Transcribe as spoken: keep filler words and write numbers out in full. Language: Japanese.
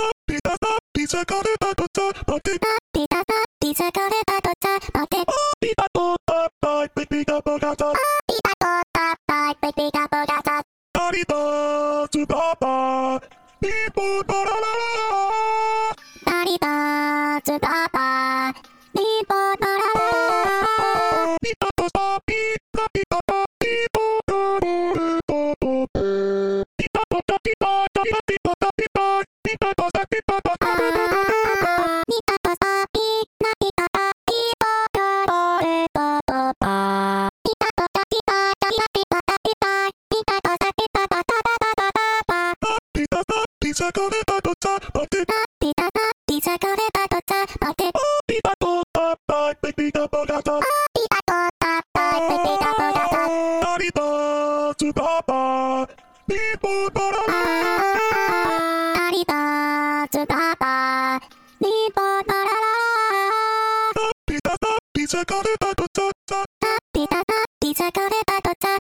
ピタタピザカレタトタパテピタタピザカレタトタパテピタトタパイピピタポガタピタトタパイピピタポガタパリタツパパピポパラララパリタツパパピポパララピタトタピタピタタピポタポポポポピタトタピタタピタピタタピタピタトタピタタタピタトタピタピタタピポタポレポポパピタトタピタタピタピタタピタピタトタピタタタタタタタパピタタピザカレタトタパテピタタピザカレタトタパテピタトタパイピピタポガタピタトタパイピピタポガタパリタツパパピポパララパリタツパパピポパララピタタピザカレタトタタピタタピザカレタトタ